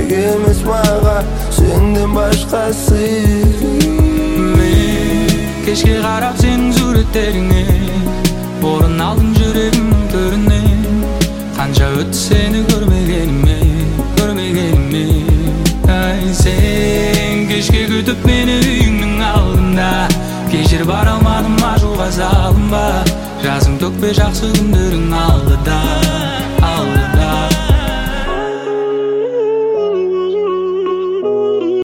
керек емес маған сенден башқасы. Кешке қарап сенің суреттеріңе орын алдым жүрегімнің төрінен. Қанша өтті сені көрмегеніме. Ай, сен кешке күтіп мені үйіңнің алдында. Кешір бара алмадым ажуға салынба. Жазың төкпе жақсы күндерің алдыда.